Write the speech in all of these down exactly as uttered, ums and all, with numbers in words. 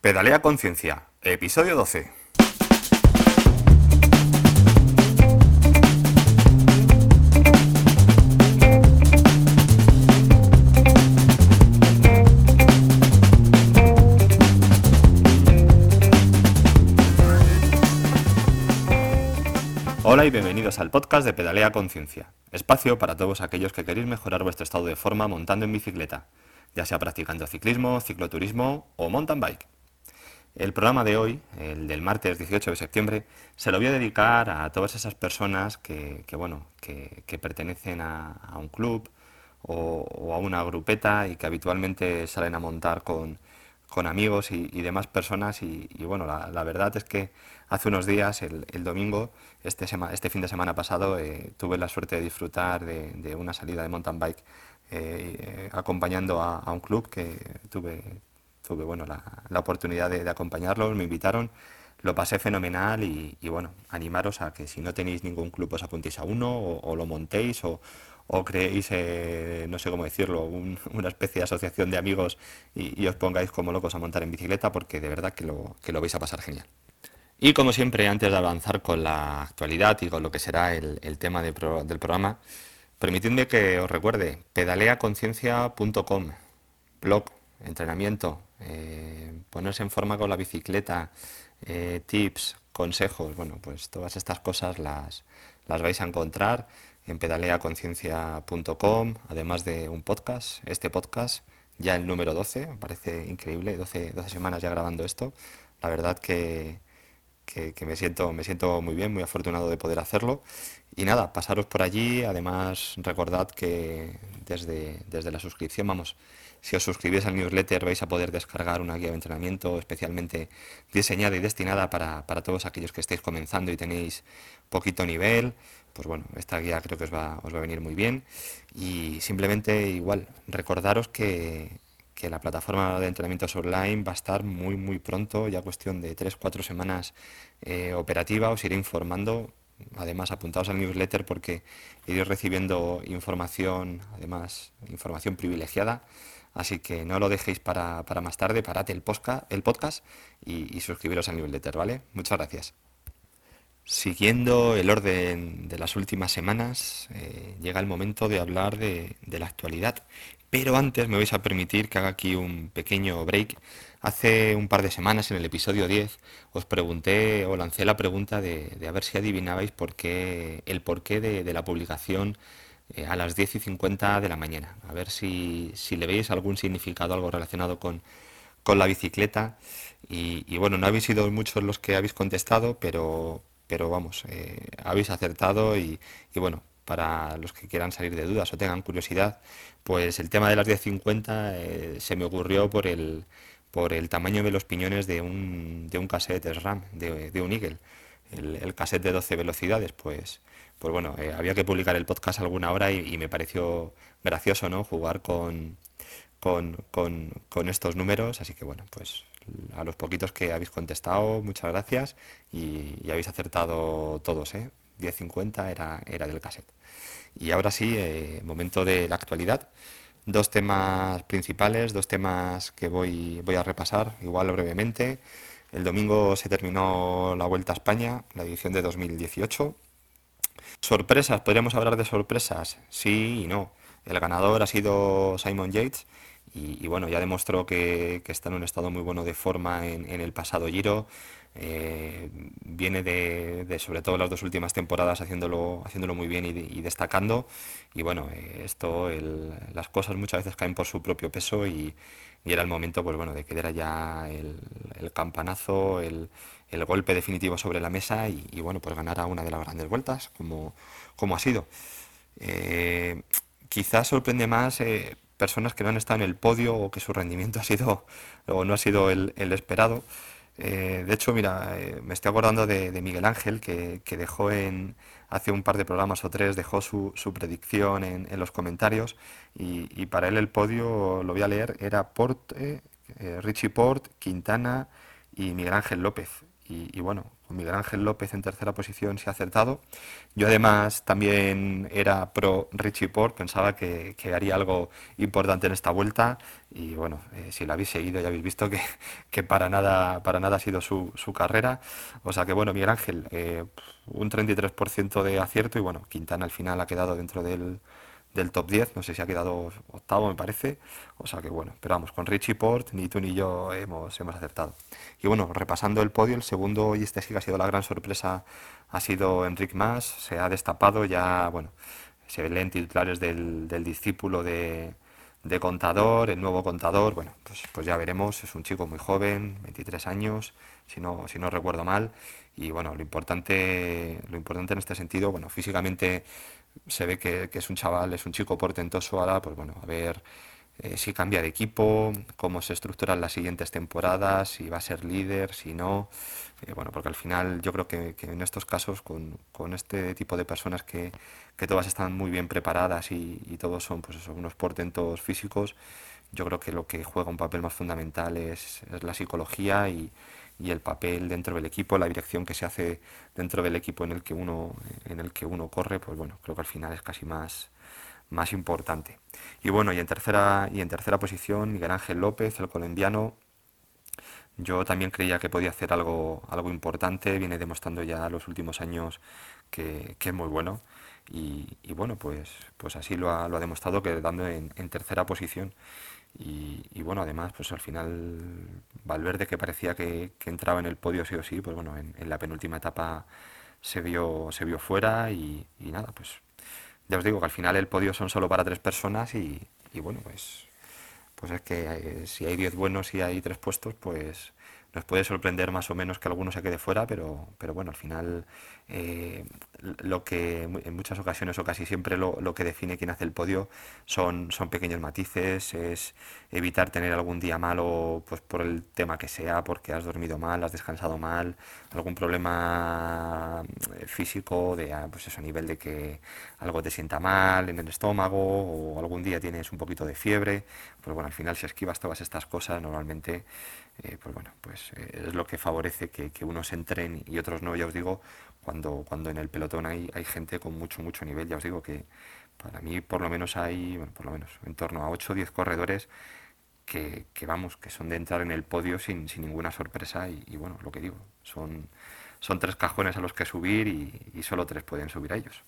Pedalea Conciencia, episodio doce. Hola y bienvenidos al podcast de Pedalea Conciencia, espacio para todos aquellos que queréis mejorar vuestro estado de forma montando en bicicleta, ya sea practicando ciclismo, cicloturismo o mountain bike. El programa de hoy, el del martes dieciocho de septiembre, se lo voy a dedicar a todas esas personas que, que bueno, que, que pertenecen a, a un club o, o a una grupeta y que habitualmente salen a montar con, con amigos y, y demás personas y, y bueno, la, la verdad es que hace unos días, el, el domingo, este, sema, este fin de semana pasado, eh, tuve la suerte de disfrutar de, de una salida de mountain bike eh, eh, acompañando a, a un club que tuve tuve bueno, la, la oportunidad de, de acompañarlos, me invitaron, lo pasé fenomenal y, y bueno, animaros a que si no tenéis ningún club os apuntéis a uno o, o lo montéis o, o creéis, eh, no sé cómo decirlo, un- una especie de asociación de amigos y, y os pongáis como locos a montar en bicicleta porque de verdad que lo, que lo vais a pasar genial. Y como siempre, antes de avanzar con la actualidad y con lo que será el, el tema de pro- del programa, permitidme que os recuerde pedaleaconciencia punto com, blog, entrenamiento, eh, ponerse en forma con la bicicleta, eh, tips, consejos, bueno, pues todas estas cosas las, las vais a encontrar en pedaleaconciencia punto com, además de un podcast, este podcast, ya el número doce, me parece increíble, doce doce semanas ya grabando esto, la verdad que que, que me siento, me siento muy bien, muy afortunado de poder hacerlo. Y nada, pasaros por allí. Además, recordad que desde, desde la suscripción, vamos, si os suscribís al newsletter vais a poder descargar una guía de entrenamiento especialmente diseñada y destinada para, para todos aquellos que estéis comenzando y tenéis poquito nivel. Pues bueno, esta guía creo que os va, os va a venir muy bien. Y simplemente igual, recordaros que que la plataforma de entrenamientos online va a estar muy muy pronto, ya cuestión de tres cuatro semanas eh, operativa, os iré informando. Además, apuntaos al newsletter porque iréis recibiendo información, además, información privilegiada. Así que no lo dejéis para, para más tarde, parad el podcast, el podcast y, y suscribiros al newsletter, ¿vale? Muchas gracias. Siguiendo el orden de las últimas semanas, eh, llega el momento de hablar de, de la actualidad. Pero antes me vais a permitir que haga aquí un pequeño break. Hace un par de semanas, en el episodio diez, os pregunté o lancé la pregunta de, de a ver si adivinabais por qué, el porqué de, de la publicación eh, a las diez y cincuenta de la mañana. A ver si, si le veis algún significado, algo relacionado con, con la bicicleta. Y, y bueno, no habéis sido muchos los que habéis contestado, pero, pero vamos, eh, habéis acertado y, y bueno, para los que quieran salir de dudas o tengan curiosidad, pues el tema de las diez cincuenta eh, se me ocurrió por el, por el tamaño de los piñones de un, de un cassette SRAM, de, de un Eagle, el, el cassette de doce velocidades, pues, pues bueno, eh, había que publicar el podcast alguna hora y, y me pareció gracioso, ¿no? Jugar con, con, con, con estos números, así que bueno, pues a los poquitos que habéis contestado, muchas gracias y, y habéis acertado todos, ¿eh? diez cincuenta era, era del cassette. Y ahora sí, eh, momento de la actualidad. Dos temas principales, dos temas que voy, voy a repasar, igual brevemente. El domingo se terminó la Vuelta a España, la edición de dos mil dieciocho. Sorpresas, podríamos hablar de sorpresas, sí y no. El ganador ha sido Simon Yates y, y bueno, ya demostró que, que está en un estado muy bueno de forma en, en el pasado Giro. Eh, viene de, de, sobre todo las dos últimas temporadas haciéndolo, haciéndolo muy bien y, y destacando. Y bueno, eh, esto, el- las cosas muchas veces caen por su propio peso y, y era el momento, pues bueno, de que diera ya el, el campanazo, el, el golpe definitivo sobre la mesa y, y, bueno, pues ganar a una de las grandes vueltas, como, como ha sido. Eh, Quizás sorprende más eh, personas que no han estado en el podio o que su rendimiento ha sido o no ha sido el, el esperado. Eh, de hecho, mira, eh, me estoy acordando de, de Miguel Ángel, que, que dejó en, hace un par de programas o tres, dejó su, su predicción en, en los comentarios y, y para él el podio, lo voy a leer, era Porte, eh, Richie Port, Quintana y Miguel Ángel López. Y, y bueno, con Miguel Ángel López en tercera posición se ha acertado. Yo además también era pro Richie Port, pensaba que, que haría algo importante en esta vuelta y bueno, eh, si lo habéis seguido ya habéis visto que, que para nada, para nada ha sido su, su carrera. O sea que bueno, Miguel Ángel, eh, un treinta y tres por ciento de acierto y bueno, Quintana al final ha quedado dentro del, del top diez, no sé si ha quedado octavo me parece, o sea que bueno, pero vamos, con Richie Port ni tú ni yo hemos, hemos acertado. Y bueno, repasando el podio, el segundo, y este sí que ha sido la gran sorpresa, ha sido Enric Mas, se ha destapado ya, bueno, se leen titulares del, del discípulo de, de Contador, el nuevo Contador, bueno, pues, pues ya veremos, es un chico muy joven, veintitrés años, si no, si no recuerdo mal, y bueno, lo importante, lo importante en este sentido, bueno, físicamente se ve que, que es un chaval, es un chico portentoso. Ahora, pues bueno, a ver eh, si cambia de equipo, cómo se estructuran las siguientes temporadas, si va a ser líder, si no. Eh, bueno, porque al final yo creo que, que en estos casos, con, con este tipo de personas que, que todas están muy bien preparadas y, y todos son pues eso, unos portentos físicos, yo creo que lo que juega un papel más fundamental es, es la psicología y, y el papel dentro del equipo, la dirección que se hace dentro del equipo en el que uno, en el que uno corre, pues bueno, creo que al final es casi más, más importante. Y bueno, y en tercera, y en tercera posición, Miguel Ángel López, el colombiano, yo también creía que podía hacer algo, algo importante, viene demostrando ya los últimos años que, que es muy bueno. Y, y bueno, pues, pues así lo ha, lo ha demostrado quedando en, en tercera posición. Y, y bueno, además, pues al final Valverde, que parecía que, que entraba en el podio sí o sí, pues bueno, en, en la penúltima etapa se vio, se vio fuera y, y nada, pues ya os digo que al final el podio son solo para tres personas y, y bueno, pues pues es que eh, si hay diez buenos y hay tres puestos, pues nos puede sorprender más o menos que alguno se quede fuera, pero, pero bueno, al final eh, lo que en muchas ocasiones o casi siempre lo, lo que define quién hace el podio son, son pequeños matices, es evitar tener algún día malo pues por el tema que sea, porque has dormido mal, has descansado mal, algún problema eh, físico de ah, pues eso, a nivel de que algo te sienta mal en el estómago o algún día tienes un poquito de fiebre, pues bueno, al final si esquivas todas estas cosas normalmente eh, pues bueno, pues eh, es lo que favorece que, que unos entren y otros no, ya os digo, cuando, cuando en el pelotón hay, hay gente con mucho, mucho nivel, ya os digo que para mí por lo menos hay, bueno, por lo menos en torno a ocho o diez corredores que, que vamos, que son de entrar en el podio sin, sin ninguna sorpresa y, y bueno, lo que digo, son, son tres cajones a los que subir y, y solo tres pueden subir a ellos.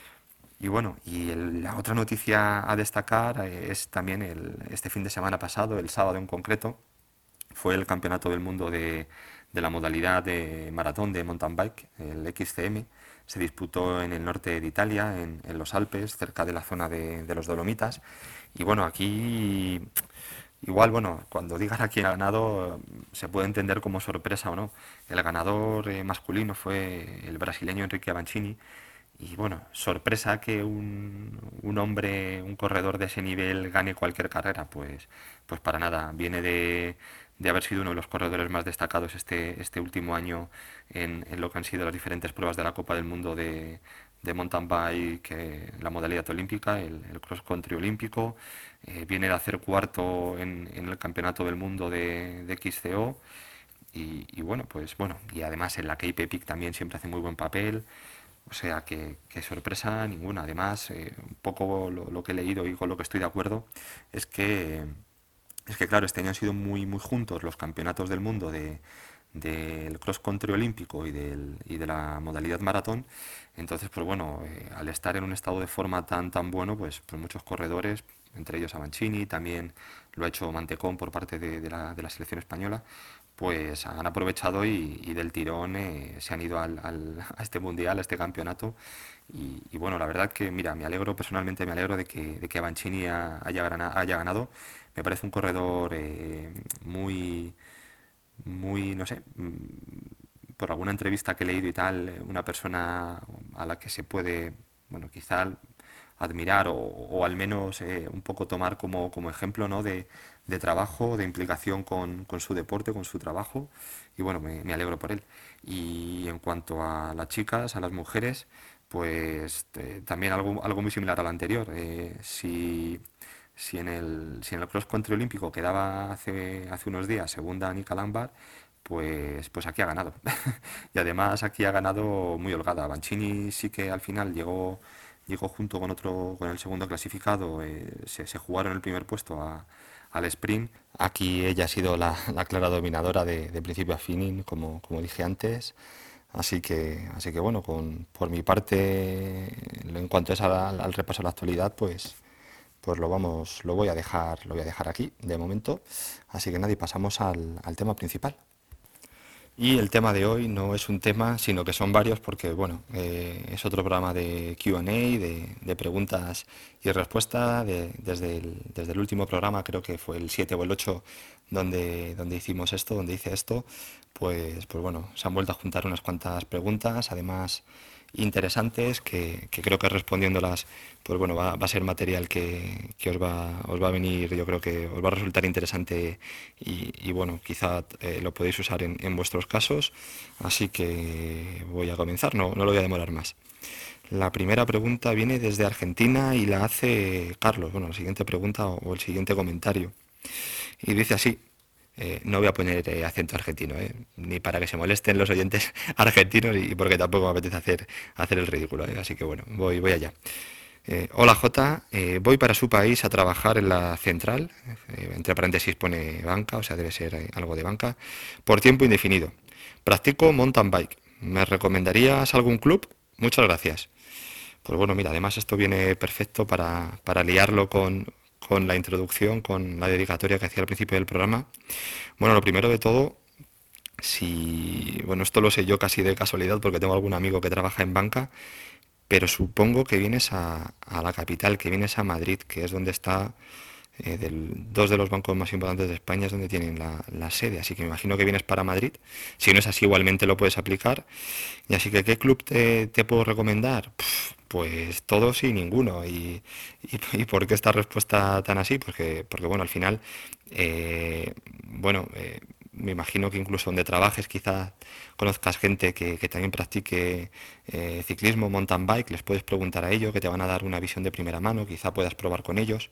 Y bueno, y el- la otra noticia a destacar eh, es también el, este fin de semana pasado, el sábado en concreto, fue el Campeonato del Mundo de, de la modalidad de maratón de mountain bike, el X C M. Se disputó en el norte de Italia, en, en los Alpes, cerca de la zona de, de los Dolomitas. Y bueno, aquí igual, bueno, cuando digas a quién ha ganado, se puede entender como sorpresa o no. El ganador eh, masculino fue el brasileño Enrique Avancini. Y bueno, sorpresa que un, un hombre, un corredor de ese nivel gane cualquier carrera, pues, pues para nada. Viene de, de haber sido uno de los corredores más destacados este, este último año en, en lo que han sido las diferentes pruebas de la Copa del Mundo de, de mountain bike, eh, la modalidad olímpica, el, el cross country olímpico. Eh, viene de hacer cuarto en, en el Campeonato del Mundo de, de X C O. Y, y bueno, pues bueno, y además en la Cape Epic también siempre hace muy buen papel. O sea que, que sorpresa ninguna. Además, eh, un poco lo, lo que he leído y con lo que estoy de acuerdo es que, es que claro, este año han sido muy, muy juntos los campeonatos del mundo de, del cross country olímpico y, del, y de la modalidad maratón. Entonces, pues bueno, eh, al estar en un estado de forma tan, tan bueno, pues, pues muchos corredores, entre ellos Avancini, también lo ha hecho Mantecón por parte de, de la, de la selección española, pues han aprovechado y, y del tirón eh, se han ido al, al- a este mundial, a este campeonato. Y, y bueno, la verdad que, mira, me alegro, personalmente me alegro de que, de que Avancini ha- haya, grana- haya ganado. Me parece un corredor eh, muy, muy, no sé, mm, por alguna entrevista que he leído y tal, eh, una persona a la que se puede, bueno, quizá admirar o, o al menos eh, un poco tomar como, como ejemplo, ¿no? de, de trabajo, de implicación con, con su deporte, con su trabajo y bueno, me, me alegro por él. Y en cuanto a las chicas, a las mujeres, pues eh, también algo, algo muy similar al anterior. Eh, si, si en el, si en el cross country olímpico quedaba hace, hace unos días segunda Nika Lambar, pues, pues aquí ha ganado. Y además aquí ha ganado muy holgada. Banchini sí que al final llegó, llegó junto con otro, con el segundo clasificado, eh, se, se jugaron el primer puesto a- al sprint. Aquí ella ha sido la, la clara dominadora de, de principio a fin, como, como dije antes. Así que, así que bueno, con, por mi parte, en cuanto es al, al repaso de la actualidad, pues, pues lo vamos, lo voy a dejar, lo voy a dejar aquí de momento. Así que nada, y pasamos al, al tema principal. Y el tema de hoy no es un tema, sino que son varios, porque bueno, eh, es otro programa de Q and A, de, de preguntas y respuestas. De- desde, el, desde el último programa, creo que fue el siete o el ocho, donde, donde hicimos esto, donde hice esto, pues, pues bueno, se han vuelto a juntar unas cuantas preguntas, además interesantes, que, que creo que respondiéndolas, pues bueno, va, va a ser material que, que os va, os va a venir, yo creo que os va a resultar interesante y, y bueno, quizá eh, lo podéis usar en, en vuestros casos. Así que voy a comenzar, no, no lo voy a demorar más. La primera pregunta viene desde Argentina y la hace Carlos. Bueno, la siguiente pregunta o, o el siguiente comentario. Y dice así, eh, no voy a poner eh, acento argentino, eh, ni para que se molesten los oyentes argentinos y porque tampoco me apetece hacer, hacer el ridículo. eh, Así que bueno, voy, voy allá. Eh, hola J, eh, voy para su país a trabajar en la central, eh, entre paréntesis pone banca, o sea, debe ser eh, algo de banca, por tiempo indefinido. Practico mountain bike. ¿Me recomendarías algún club? Muchas gracias. Pues bueno, mira, además esto viene perfecto para, para liarlo con, con la introducción, con la dedicatoria que hacía al principio del programa. Bueno, lo primero de todo, si, bueno, esto lo sé yo casi de casualidad porque tengo algún amigo que trabaja en banca, pero supongo que vienes a, a la capital, que vienes a Madrid, que es donde está eh, del- dos de los bancos más importantes de España, es donde tienen la, la sede. Así que me imagino que vienes para Madrid. Si no es así, igualmente lo puedes aplicar. Y así que, ¿qué club te, te puedo recomendar? Pf, pues todos y ninguno. ¿Y, y, y por qué esta respuesta tan así? Porque, porque bueno, al final, eh, bueno, eh, me imagino que incluso donde trabajes quizás conozcas gente que, que también practique eh, ciclismo, mountain bike, les puedes preguntar a ellos, que te van a dar una visión de primera mano, quizá puedas probar con ellos.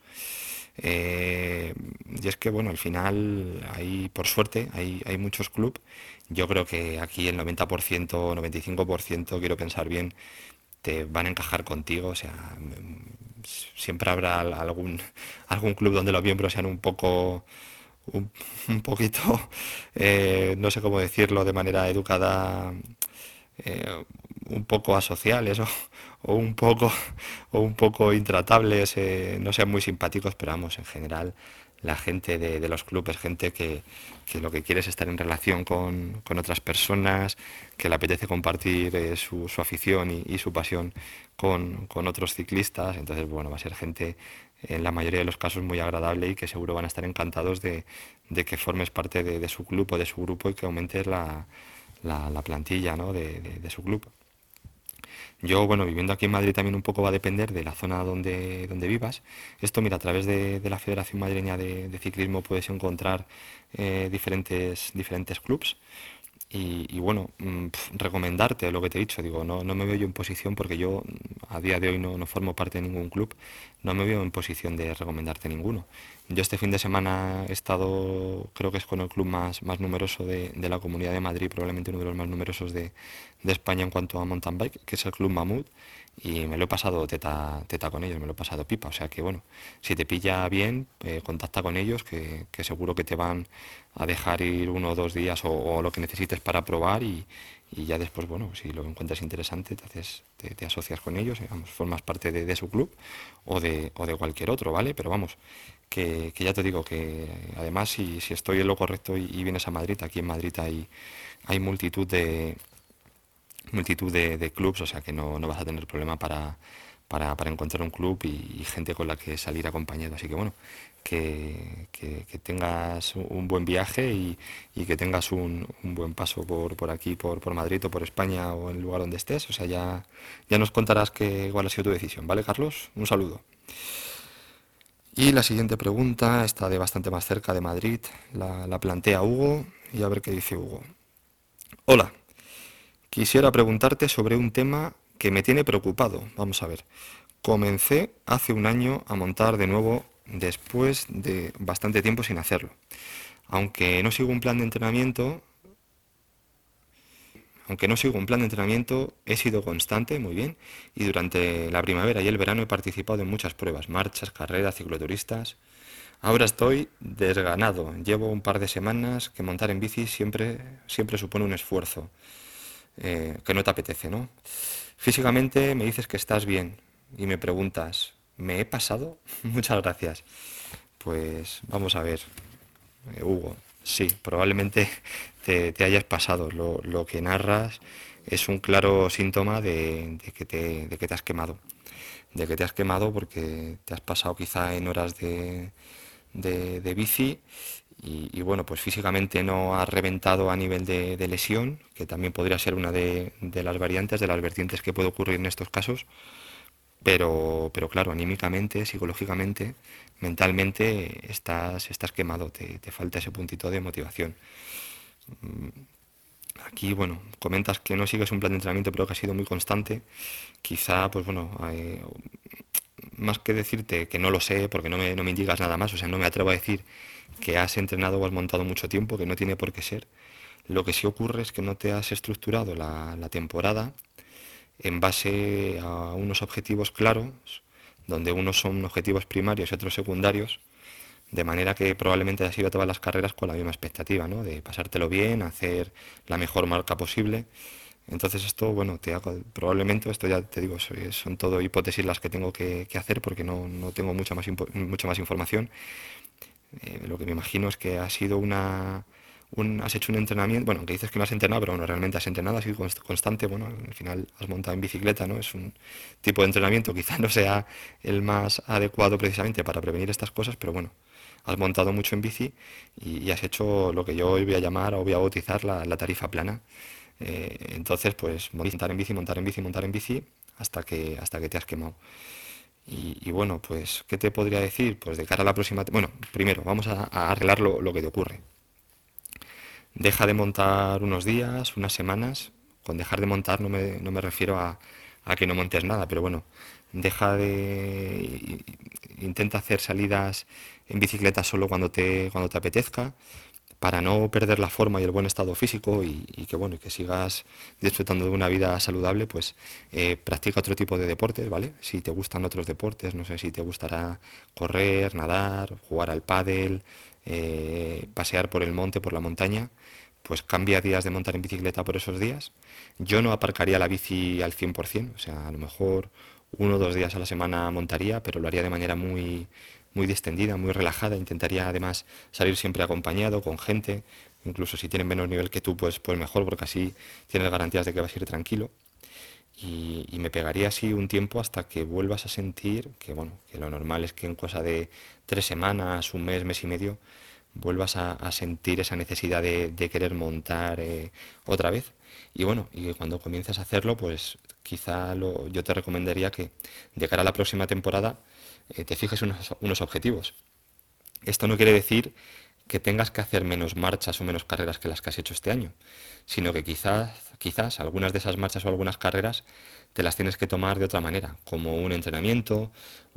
Eh, y es que, bueno, al final hay, por suerte, hay, hay muchos clubes. Yo creo que aquí el noventa por ciento, noventa y cinco por ciento, quiero pensar bien, te van a encajar contigo. O sea, mm, siempre habrá al- algún, algún club donde los miembros sean un poco, un, un poquito, eh, no sé cómo decirlo de manera educada, eh, un poco asociales o, o un poco o un poco intratables, eh, no sean muy simpáticos, pero vamos, en general la gente de, de los clubes, gente que, que lo que quiere es estar en relación con, con otras personas, que le apetece compartir eh, su, su afición y, y su pasión con, con otros ciclistas. Entonces, bueno, va a ser gente en la mayoría de los casos muy agradable y que seguro van a estar encantados de, de que formes parte de, de su club o de su grupo y que aumentes la, la, la plantilla, ¿no?, de, de- de su club. Yo, bueno, viviendo aquí en Madrid también un poco va a depender de la zona donde, donde vivas. Esto, mira, a través de, de la Federación Madrileña de, de Ciclismo puedes encontrar eh, diferentes, diferentes clubs. Y, y bueno, mm, pf, recomendarte lo que te he dicho, digo, no, no me veo yo en posición, porque yo mm, a día de hoy no, no formo parte de ningún club, no me veo en posición de recomendarte ninguno. Yo este fin de semana he estado, creo que es con el club más, más numeroso de, de la Comunidad de Madrid, probablemente uno de los más numerosos de, de España en cuanto a mountain bike, que es el Club Mamut, y me lo he pasado teta, teta con ellos, me lo he pasado pipa. O sea que bueno, si te pilla bien, eh, contacta con ellos, que, que seguro que te van a dejar ir uno o dos días o, o lo que necesites para probar y, y ya después, bueno, si lo encuentras interesante, te, haces, te, te asocias con ellos, eh, vamos, formas parte de, de su club o de, o de cualquier otro, ¿vale? Pero vamos, que, que ya te digo que además si, si estoy en lo correcto y, y vienes a Madrid, aquí en Madrid hay, hay multitud de, multitud de, de clubs, o sea que no, no vas a tener problema para, para, para encontrar un club y, y gente con la que salir acompañado. Así que bueno, que, que- que tengas un buen viaje y, y que tengas un, un buen paso por, por aquí, por, por Madrid o por España o en el lugar donde estés. O sea, ya, ya nos contarás que, cuál ha sido tu decisión, ¿vale, Carlos? Un saludo. Y la siguiente pregunta está de bastante más cerca de Madrid. La, la plantea Hugo y a ver qué dice Hugo. Hola, quisiera preguntarte sobre un tema que me tiene preocupado. Vamos a ver. Comencé hace un año a montar de nuevo después de bastante tiempo sin hacerlo. Aunque no sigo un plan de entrenamiento, Aunque no sigo un plan de entrenamiento, he sido constante, muy bien, y durante la primavera y el verano he participado en muchas pruebas, marchas, carreras, cicloturistas. Ahora estoy desganado. Llevo un par de semanas que montar en bici siempre, siempre supone un esfuerzo, eh, que no te apetece, ¿no? Físicamente me dices que estás bien y me preguntas, ¿me he pasado? Muchas gracias. Pues vamos a ver, eh, Hugo, sí, probablemente te, te hayas pasado. Lo, lo que narras es un claro síntoma de, de que te, de que te has quemado. De que te has quemado porque te has pasado quizá en horas de, de, de bici y, y, bueno, pues físicamente no has reventado a nivel de, de lesión, que también podría ser una de, de las variantes, de las vertientes que puede ocurrir en estos casos, pero, pero claro, anímicamente, psicológicamente, mentalmente estás, estás quemado, te, te falta ese puntito de motivación. Aquí, bueno, comentas que no sigues un plan de entrenamiento, pero que ha sido muy constante. Quizá, pues bueno, eh, más que decirte que no lo sé, porque no me, no me indicas nada más, o sea, no me atrevo a decir que has entrenado o has montado mucho tiempo, que no tiene por qué ser. Lo que sí ocurre es que no te has estructurado la, la temporada en base a unos objetivos claros, donde unos son objetivos primarios y otros secundarios, de manera que probablemente has ido a todas las carreras con la misma expectativa, ¿no? De pasártelo bien, hacer la mejor marca posible. Entonces esto, bueno, te hago, probablemente, esto ya te digo, soy- son todo hipótesis las que tengo que, que hacer porque no, no tengo mucha más, impo- mucha más información. Eh, lo que me imagino es que ha sido una, un- has hecho un entrenamiento, bueno, que dices que no has entrenado, pero bueno, realmente has entrenado, has sido const- constante, bueno, al final has montado en bicicleta, ¿no? Es un tipo de entrenamiento, quizá no sea el más adecuado precisamente para prevenir estas cosas, pero bueno, has montado mucho en bici y, y has hecho lo que yo hoy voy a llamar o voy a bautizar la, la tarifa plana. Eh, entonces, pues montar en bici, montar en bici, montar en bici hasta que, hasta que te has quemado. Y, y bueno, pues, ¿qué te podría decir? Pues de cara a la próxima... te- Bueno, primero, vamos a, a arreglar lo, lo que te ocurre. Deja de montar unos días, unas semanas. Con dejar de montar no me, no me refiero a, a que no montes nada, pero bueno, deja de... Intenta hacer salidas en bicicleta solo cuando te, cuando te apetezca, para no perder la forma y el buen estado físico y, y que bueno, y que sigas disfrutando de una vida saludable, pues eh, practica otro tipo de deportes, ¿vale? Si te gustan otros deportes, no sé si te gustará correr, nadar, jugar al pádel, eh, pasear por el monte, por la montaña, pues cambia días de montar en bicicleta por esos días. Yo no aparcaría la bici al cien por ciento, o sea, a lo mejor uno o dos días a la semana montaría, pero lo haría de manera muy, muy distendida, muy relajada. Intentaría además salir siempre acompañado, con gente, incluso si tienen menos nivel que tú, pues, pues mejor, porque así tienes garantías de que vas a ir tranquilo. Y, y me pegaría así un tiempo hasta que vuelvas a sentir que, bueno, que lo normal es que en cosa de tres semanas, un mes, mes y medio, vuelvas a, a sentir esa necesidad de, de querer montar eh, otra vez. Y bueno, y cuando comiences a hacerlo, pues quizá lo- yo te recomendaría que de cara a la próxima temporada eh, te fijes unos, unos objetivos. Esto no quiere decir que tengas que hacer menos marchas o menos carreras que las que has hecho este año, sino que quizás, quizás algunas de esas marchas o algunas carreras te las tienes que tomar de otra manera, como un entrenamiento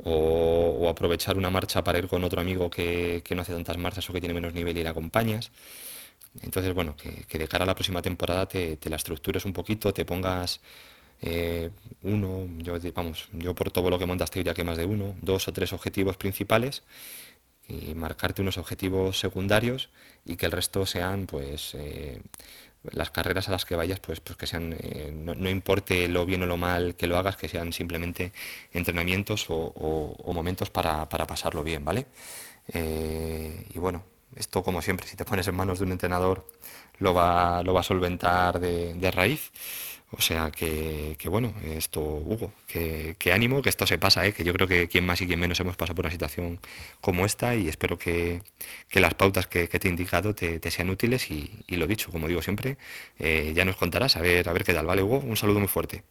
o, o aprovechar una marcha para ir con otro amigo que, que no hace tantas marchas o que tiene menos nivel y le acompañas. Entonces, bueno, que, que de cara a la próxima temporada te, te la estructures un poquito, te pongas eh, uno, yo, vamos, yo por todo lo que montas te diría que más de uno, dos o tres objetivos principales y marcarte unos objetivos secundarios y que el resto sean pues eh, las carreras a las que vayas pues, pues que sean eh, no, no importe lo bien o lo mal que lo hagas, que sean simplemente entrenamientos o, o- o momentos para, para pasarlo bien, ¿vale? Eh, y bueno, esto como siempre, si te pones en manos de un entrenador lo va, lo va a solventar de, de raíz. O sea que, que bueno, esto, Hugo, que, que ánimo, que esto se pasa, ¿eh? Que yo creo que quien más y quien menos hemos pasado por una situación como esta y espero que, que las pautas que, que te he indicado te, te sean útiles y, y lo dicho, como digo siempre, eh, ya nos contarás a ver, a ver qué tal, ¿vale, Hugo? Un saludo muy fuerte.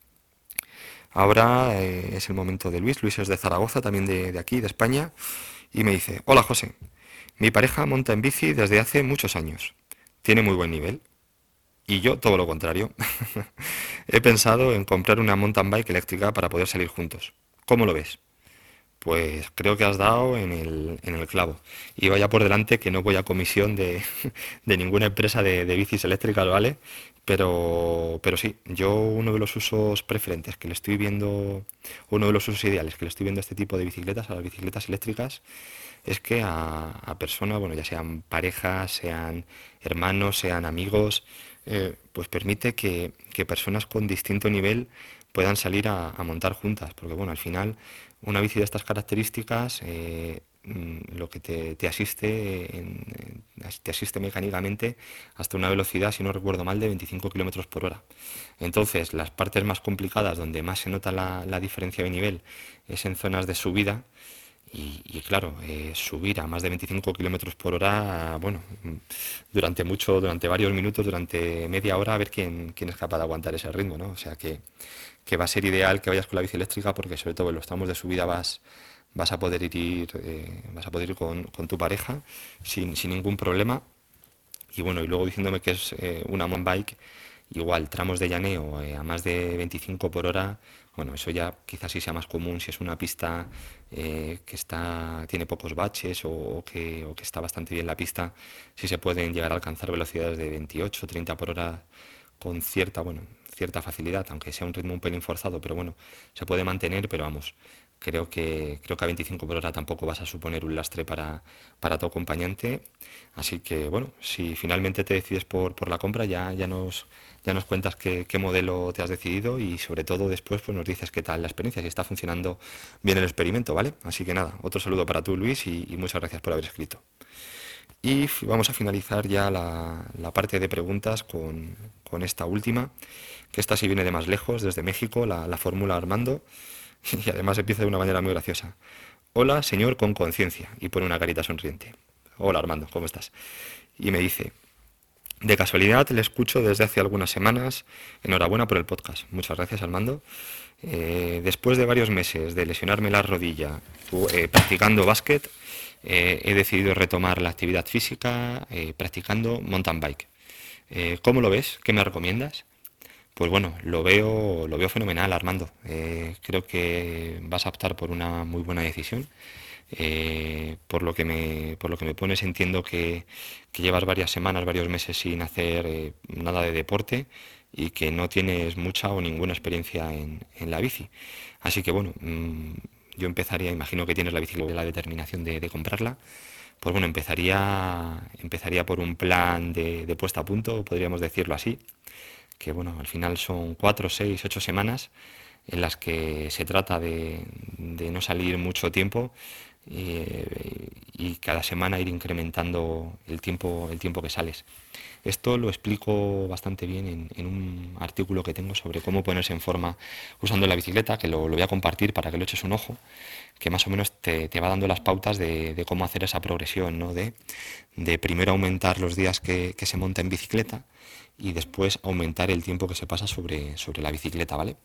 Ahora eh, es el momento de Luis. Luis es de Zaragoza, también de, de aquí, de España, y me dice, hola José, mi pareja monta en bici desde hace muchos años. Tiene muy buen nivel. Y yo todo lo contrario. He pensado en comprar una mountain bike eléctrica para poder salir juntos. ¿Cómo lo ves? Pues creo que has dado en el, en el clavo. Y vaya por delante que no voy a comisión de, de ninguna empresa de, de bicis eléctricas, ¿vale? Pero, pero sí, yo uno de los usos preferentes que le estoy viendo, uno de los usos ideales que le estoy viendo a este tipo de bicicletas, a las bicicletas eléctricas, es que a, a personas, bueno, ya sean parejas, sean hermanos, sean amigos, eh, pues permite que, que personas con distinto nivel puedan salir a, a montar juntas, porque bueno, al final una bici de estas características eh, mm, lo que te, te asiste en- en- te asiste mecánicamente hasta una velocidad, si no recuerdo mal, de veinticinco kilómetros por hora. Entonces, las partes más complicadas, donde más se nota la, la diferencia de nivel, es en zonas de subida, y, y claro, eh, subir a más de veinticinco kilómetros por hora, bueno, mm, durante mucho, durante varios minutos, durante media hora, a ver quién, quién es capaz de aguantar ese ritmo, ¿no? O sea que, que va a ser ideal que vayas con la bici eléctrica porque sobre todo en los tramos de subida vas, vas a poder ir, eh, vas a poder ir con, con tu pareja sin, sin ningún problema. Y bueno, y luego diciéndome que es eh, una mountain bike, igual tramos de llaneo eh, a más de veinticinco por hora, bueno, eso ya quizás sí sea más común si es una pista eh, que está, tiene pocos baches o, o que, o que está bastante bien la pista, sí se pueden llegar a alcanzar velocidades de veintiocho, treinta por hora con cierta, bueno, cierta facilidad, aunque sea un ritmo un pelín forzado, pero bueno, se puede mantener, pero vamos, creo que, creo que a veinticinco por hora tampoco vas a suponer un lastre para, para tu acompañante. Así que bueno, si finalmente te decides por, por la compra, ya, ya nos, ya nos cuentas qué, qué modelo te has decidido y sobre todo después pues nos dices qué tal la experiencia, si está funcionando bien el experimento, ¿vale? Así que nada, otro saludo para tú, Luis, y, y muchas gracias por haber escrito. Y f- vamos a finalizar ya la, la parte de preguntas con, con esta última, que esta sí viene de más lejos, desde México, la, la fórmula Armando, y además empieza de una manera muy graciosa. Hola, señor con conciencia, y pone una carita sonriente. Hola, Armando, ¿cómo estás? Y me dice, de casualidad le escucho desde hace algunas semanas. Enhorabuena por el podcast. Muchas gracias, Armando. Eh, después de varios meses de lesionarme la rodilla u- eh, practicando básquet, eh, he decidido retomar la actividad física eh, practicando mountain bike. Eh, ¿cómo lo ves? ¿Qué me recomiendas? Pues bueno, lo veo, lo veo fenomenal, Armando. Eh, creo que vas a optar por una muy buena decisión. Eh, por lo que me, por lo que me pones, entiendo que, que llevas varias semanas, varios meses sin hacer eh, nada de deporte y que no tienes mucha o ninguna experiencia en, en la bici. Así que bueno, mm, yo empezaría, imagino que tienes la bici, la determinación de, de comprarla. Pues bueno, empezaría, empezaría por un plan de, de puesta a punto, podríamos decirlo así, que bueno, al final son cuatro, seis, ocho semanas en las que se trata de, de no salir mucho tiempo eh, y cada semana ir incrementando el tiempo, el tiempo que sales. Esto lo explico bastante bien en, en un artículo que tengo sobre cómo ponerse en forma usando la bicicleta, que lo, lo voy a compartir para que lo eches un ojo, que más o menos te, te va dando las pautas de, de cómo hacer esa progresión, ¿no? De, de primero aumentar los días que, que se monta en bicicleta y después aumentar el tiempo que se pasa sobre, sobre la bicicleta, ¿vale?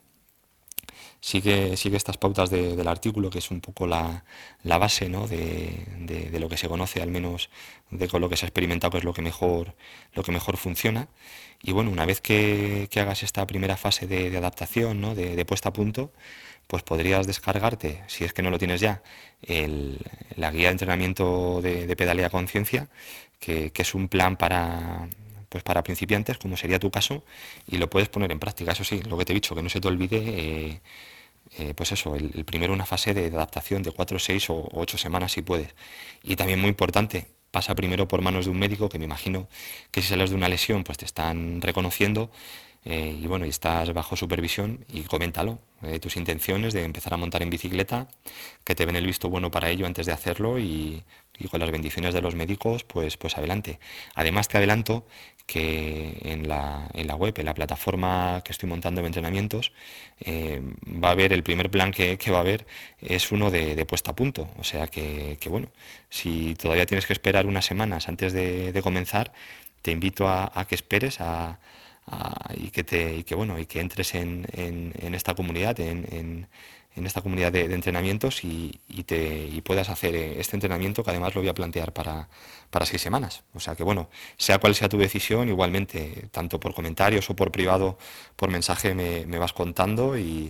Sigue, sigue estas pautas de- del artículo, que es un poco la, la base, ¿no? de, de- de lo que se conoce, al menos de con lo que se ha experimentado, que es lo que mejor, lo que mejor funciona. Y bueno, una vez que, que hagas esta primera fase de, de adaptación, ¿no? de, de puesta a punto, pues podrías descargarte, si es que no lo tienes ya, el- la guía de entrenamiento de, de pedalea conciencia, que, que es un plan para, pues para principiantes, como sería tu caso, y lo puedes poner en práctica. Eso sí, lo que te he dicho, que no se te olvide, eh, eh, pues eso, el, el primero una fase de adaptación de cuatro, seis o ocho semanas si puedes. Y también muy importante, pasa primero por manos de un médico, que me imagino que si sales de una lesión, pues te están reconociendo eh, y bueno, y estás bajo supervisión y coméntalo, eh, tus intenciones de empezar a montar en bicicleta, que te ven el visto bueno para ello antes de hacerlo y, y con las bendiciones de los médicos, pues, pues adelante. Además te adelanto que en la, en la web, en la plataforma que estoy montando de entrenamientos, eh, va a haber el primer plan que, que va a haber es uno de, de puesta a punto. O sea que, que, bueno, si todavía tienes que esperar unas semanas antes de, de comenzar, te invito a, a que esperes a, a- y que te y que bueno y que entres en, en- en esta comunidad en, en- en esta comunidad de, de entrenamientos y, y te y puedas hacer eh, este entrenamiento que además lo voy a plantear para, para seis semanas. O sea que bueno, sea cual sea tu decisión, igualmente, tanto por comentarios o por privado, por mensaje me, me vas contando y,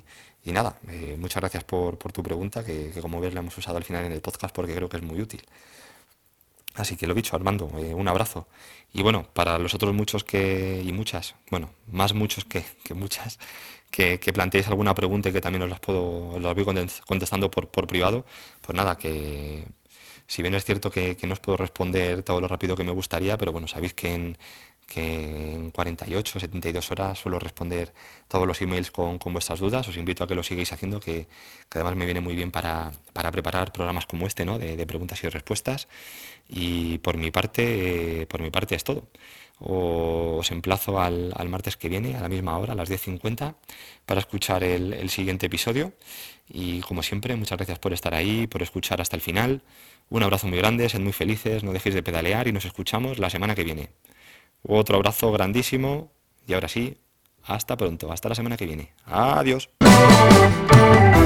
Y nada, eh, muchas gracias por, por tu pregunta, que, que como ves la hemos usado al final en el podcast porque creo que es muy útil. Así que lo dicho, Armando, eh, un abrazo. Y bueno, para los otros muchos que, y muchas, bueno, más muchos que, que muchas, que, que planteéis alguna pregunta y que también os las puedo, os las voy contes- contestando por, por privado, pues nada, que si bien es cierto que, que no os puedo responder todo lo rápido que me gustaría, pero bueno, sabéis que en, que en cuarenta y ocho, setenta y dos horas suelo responder todos los emails con, con vuestras dudas. Os invito a que lo sigáis haciendo, que, que además me viene muy bien para, para preparar programas como este, ¿no? De, de preguntas y respuestas. Y por mi parte, eh, por mi parte es todo. Os emplazo al, al martes que viene, a la misma hora, a las diez cincuenta, para escuchar el, el siguiente episodio. Y como siempre, muchas gracias por estar ahí, por escuchar hasta el final. Un abrazo muy grande, sed muy felices, no dejéis de pedalear y nos escuchamos la semana que viene. Otro abrazo grandísimo y ahora sí, hasta pronto, hasta la semana que viene. Adiós.